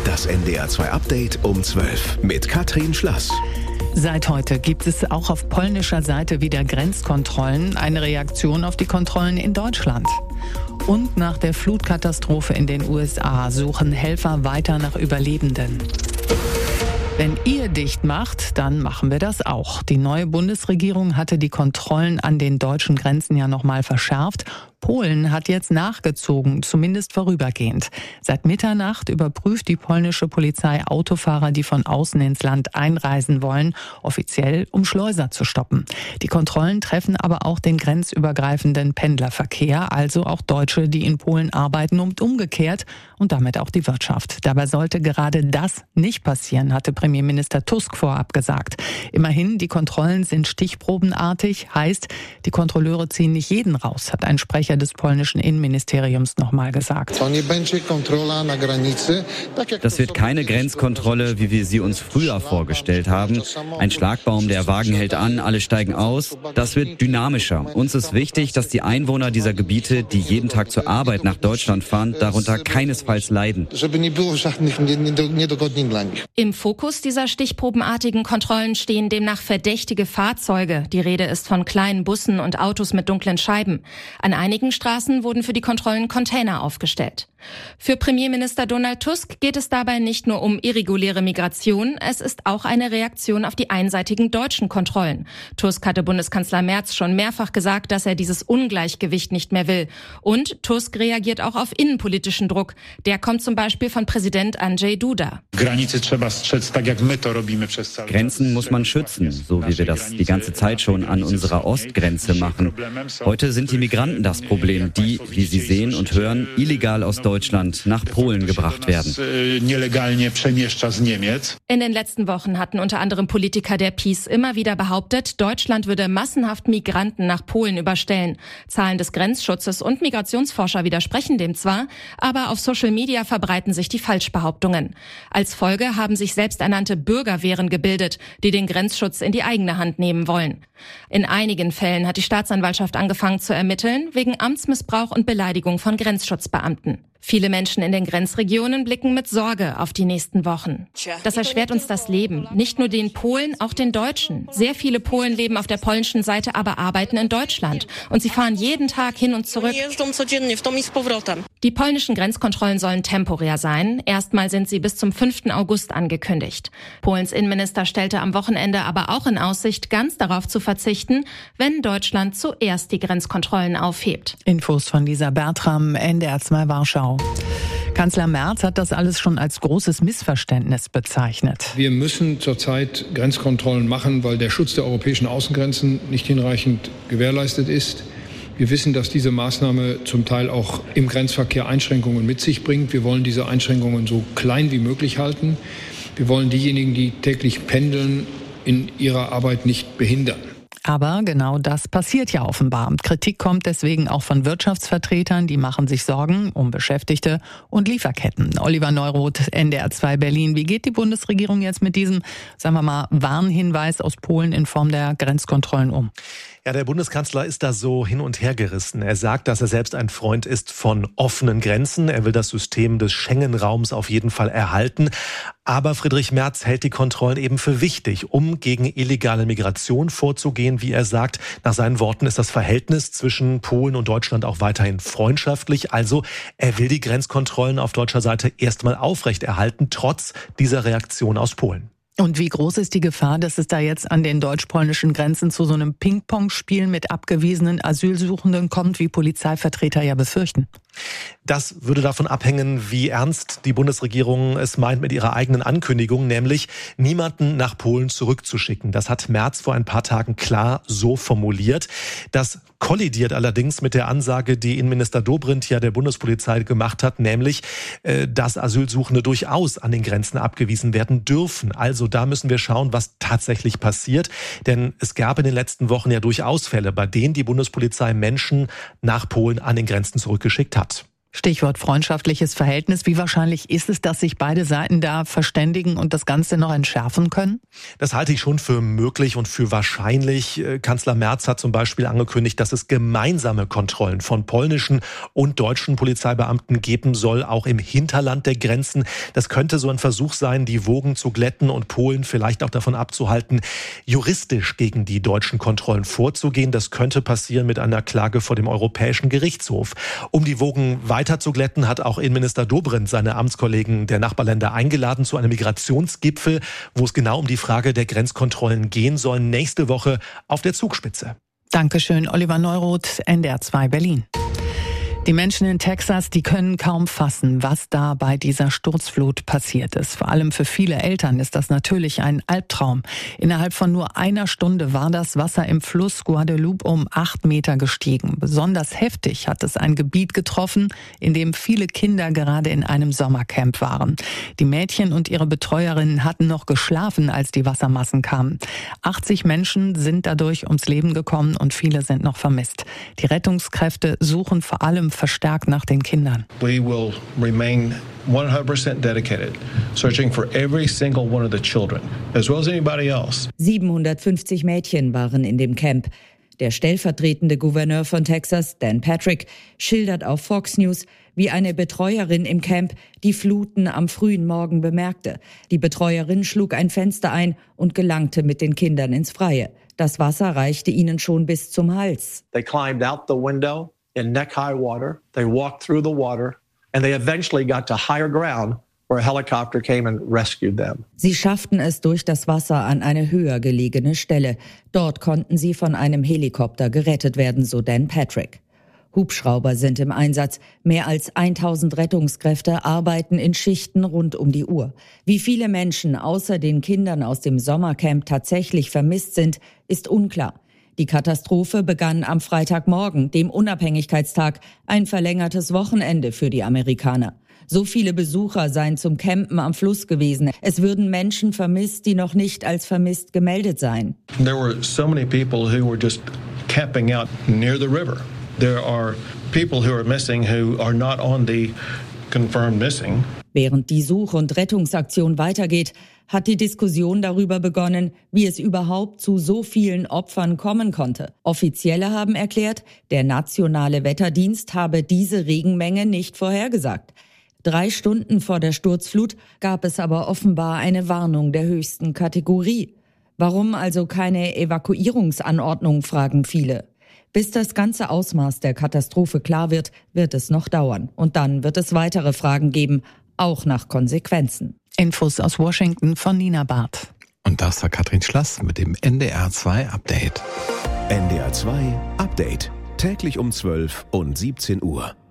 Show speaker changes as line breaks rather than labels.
Das NDR 2 Update um 12 mit Katrin Schlass.
Seit heute gibt es auch auf polnischer Seite wieder Grenzkontrollen, eine Reaktion auf die Kontrollen in Deutschland. Und nach der Flutkatastrophe in den USA suchen Helfer weiter nach Überlebenden. Wenn ihr dicht macht, dann machen wir das auch. Die neue Bundesregierung hatte die Kontrollen an den deutschen Grenzen ja nochmal verschärft. Polen hat jetzt nachgezogen, zumindest vorübergehend. Seit Mitternacht überprüft die polnische Polizei Autofahrer, die von außen ins Land einreisen wollen, offiziell um Schleuser zu stoppen. Die Kontrollen treffen aber auch den grenzübergreifenden Pendlerverkehr, also auch Deutsche, die in Polen arbeiten und umgekehrt und damit auch die Wirtschaft. Dabei sollte gerade das nicht passieren, hatte Premierminister Tusk vorab gesagt. Immerhin, die Kontrollen sind stichprobenartig, heißt, die Kontrolleure ziehen nicht jeden raus, hat ein Sprecher des polnischen Innenministeriums nochmal gesagt.
Das wird keine Grenzkontrolle, wie wir sie uns früher vorgestellt haben. Ein Schlagbaum, der Wagen hält an, alle steigen aus. Das wird dynamischer. Uns ist wichtig, dass die Einwohner dieser Gebiete, die jeden Tag zur Arbeit nach Deutschland fahren, darunter keinesfalls leiden.
Im Fokus dieser stichprobenartigen Kontrollen stehen demnach verdächtige Fahrzeuge. Die Rede ist von kleinen Bussen und Autos mit dunklen Scheiben. An einigen Straßen wurden für die Kontrollen Container aufgestellt. Für Premierminister Donald Tusk geht es dabei nicht nur um irreguläre Migration, es ist auch eine Reaktion auf die einseitigen deutschen Kontrollen. Tusk hatte Bundeskanzler Merz schon mehrfach gesagt, dass er dieses Ungleichgewicht nicht mehr will. Und Tusk reagiert auch auf innenpolitischen Druck. Der kommt zum Beispiel von Präsident Andrzej Duda.
Grenzen muss man schützen, so wie wir das die ganze Zeit schon an unserer Ostgrenze machen. Heute sind die Migranten das Problem, die, wie Sie sehen und hören, illegal aus Deutschland nach Polen gebracht werden.
In den letzten Wochen hatten unter anderem Politiker der PiS immer wieder behauptet, Deutschland würde massenhaft Migranten nach Polen überstellen. Zahlen des Grenzschutzes und Migrationsforscher widersprechen dem zwar, aber auf Social Media verbreiten sich die Falschbehauptungen. Als Folge haben sich selbsternannte Bürgerwehren gebildet, die den Grenzschutz in die eigene Hand nehmen wollen. In einigen Fällen hat die Staatsanwaltschaft angefangen zu ermitteln, wegen Amtsmissbrauch und Beleidigung von Grenzschutzbeamten. Viele Menschen in den Grenzregionen blicken mit Sorge auf die nächsten Wochen. Das erschwert uns das Leben. Nicht nur den Polen, auch den Deutschen. Sehr viele Polen leben auf der polnischen Seite, aber arbeiten in Deutschland. Und sie fahren jeden Tag hin und zurück. Die polnischen Grenzkontrollen sollen temporär sein. Erstmal sind sie bis zum 5. August angekündigt. Polens Innenminister stellte am Wochenende aber auch in Aussicht, ganz darauf zu verzichten, wenn Deutschland zuerst die Grenzkontrollen aufhebt.
Infos von Lisa Bertram, NDR 2 Warschau. Kanzler Merz hat das alles schon als großes Missverständnis bezeichnet.
Wir müssen zurzeit Grenzkontrollen machen, weil der Schutz der europäischen Außengrenzen nicht hinreichend gewährleistet ist. Wir wissen, dass diese Maßnahme zum Teil auch im Grenzverkehr Einschränkungen mit sich bringt. Wir wollen diese Einschränkungen so klein wie möglich halten. Wir wollen diejenigen, die täglich pendeln, in ihrer Arbeit nicht behindern.
Aber genau das passiert ja offenbar. Kritik kommt deswegen auch von Wirtschaftsvertretern, die machen sich Sorgen um Beschäftigte und Lieferketten. Oliver Neuroth, NDR 2 Berlin. Wie geht die Bundesregierung jetzt mit diesem, sagen wir mal, Warnhinweis aus Polen in Form der Grenzkontrollen um?
Ja, der Bundeskanzler ist da so hin und her gerissen. Er sagt, dass er selbst ein Freund ist von offenen Grenzen. Er will das System des Schengen-Raums auf jeden Fall erhalten. Aber Friedrich Merz hält die Kontrollen eben für wichtig, um gegen illegale Migration vorzugehen. Wie er sagt, nach seinen Worten ist das Verhältnis zwischen Polen und Deutschland auch weiterhin freundschaftlich. Also er will die Grenzkontrollen auf deutscher Seite erstmal aufrechterhalten, trotz dieser Reaktion aus Polen.
Und wie groß ist die Gefahr, dass es da jetzt an den deutsch-polnischen Grenzen zu so einem Ping-Pong-Spiel mit abgewiesenen Asylsuchenden kommt, wie Polizeivertreter ja befürchten?
Das würde davon abhängen, wie ernst die Bundesregierung es meint mit ihrer eigenen Ankündigung, nämlich niemanden nach Polen zurückzuschicken. Das hat Merz vor ein paar Tagen klar so formuliert. Das kollidiert allerdings mit der Ansage, die Innenminister Dobrindt ja der Bundespolizei gemacht hat, nämlich, dass Asylsuchende durchaus an den Grenzen abgewiesen werden dürfen. Also da müssen wir schauen, was tatsächlich passiert. Denn es gab in den letzten Wochen ja durchaus Fälle, bei denen die Bundespolizei Menschen nach Polen an den Grenzen zurückgeschickt hat.
Stichwort freundschaftliches Verhältnis. Wie wahrscheinlich ist es, dass sich beide Seiten da verständigen und das Ganze noch entschärfen können?
Das halte ich schon für möglich und für wahrscheinlich. Kanzler Merz hat zum Beispiel angekündigt, dass es gemeinsame Kontrollen von polnischen und deutschen Polizeibeamten geben soll, auch im Hinterland der Grenzen. Das könnte so ein Versuch sein, die Wogen zu glätten und Polen vielleicht auch davon abzuhalten, juristisch gegen die deutschen Kontrollen vorzugehen. Das könnte passieren mit einer Klage vor dem Europäischen Gerichtshof. Um die Wogen weiter zu glätten, hat auch Innenminister Dobrindt seine Amtskollegen der Nachbarländer eingeladen zu einem Migrationsgipfel, wo es genau um die Frage der Grenzkontrollen gehen soll, nächste Woche auf der Zugspitze.
Dankeschön, Oliver Neuroth, NDR 2 Berlin. Die Menschen in Texas, die können kaum fassen, was da bei dieser Sturzflut passiert ist. Vor allem für viele Eltern ist das natürlich ein Albtraum. Innerhalb von nur einer Stunde war das Wasser im Fluss Guadalupe um 8 Meter gestiegen. Besonders heftig hat es ein Gebiet getroffen, in dem viele Kinder gerade in einem Sommercamp waren. Die Mädchen und ihre Betreuerinnen hatten noch geschlafen, als die Wassermassen kamen. 80 Menschen sind dadurch ums Leben gekommen und viele sind noch vermisst. Die Rettungskräfte suchen vor allem verstärkt nach den Kindern.
We will remain 100% dedicated, searching for every single one of the children, as well as anybody else.
750 Mädchen waren in dem Camp. Der stellvertretende Gouverneur von Texas, Dan Patrick, schildert auf Fox News, wie eine Betreuerin im Camp die Fluten am frühen Morgen bemerkte. Die Betreuerin schlug ein Fenster ein und gelangte mit den Kindern ins Freie. Das Wasser reichte ihnen schon bis zum Hals.
They climbed out the window in neck-high water. They walked through the water and they eventually got to higher ground where a helicopter came and rescued them.
Sie schafften es durch das Wasser an eine höher gelegene Stelle. Dort konnten sie von einem Helikopter gerettet werden, so Dan Patrick. Hubschrauber sind im Einsatz. Mehr als 1000 Rettungskräfte arbeiten in Schichten rund um die Uhr. Wie viele Menschen außer den Kindern aus dem Sommercamp tatsächlich vermisst sind, ist unklar. Die Katastrophe begann am Freitagmorgen, dem Unabhängigkeitstag, ein verlängertes Wochenende für die Amerikaner. So viele Besucher seien zum Campen am Fluss gewesen. Es würden Menschen vermisst, die noch nicht als vermisst gemeldet seien.
There were so many people who were just camping out near the river. There are people who are missing who are not on the confirmed missing.
Während die Such- und Rettungsaktion weitergeht, hat die Diskussion darüber begonnen, wie es überhaupt zu so vielen Opfern kommen konnte. Offizielle haben erklärt, der nationale Wetterdienst habe diese Regenmenge nicht vorhergesagt. 3 Stunden vor der Sturzflut gab es aber offenbar eine Warnung der höchsten Kategorie. Warum also keine Evakuierungsanordnung, fragen viele. Bis das ganze Ausmaß der Katastrophe klar wird, wird es noch dauern. Und dann wird es weitere Fragen geben, auch nach Konsequenzen.
Infos aus Washington von Nina Barth.
Und das war Katrin Schlass mit dem NDR 2 Update. NDR 2 Update. Täglich um 12 und 17 Uhr.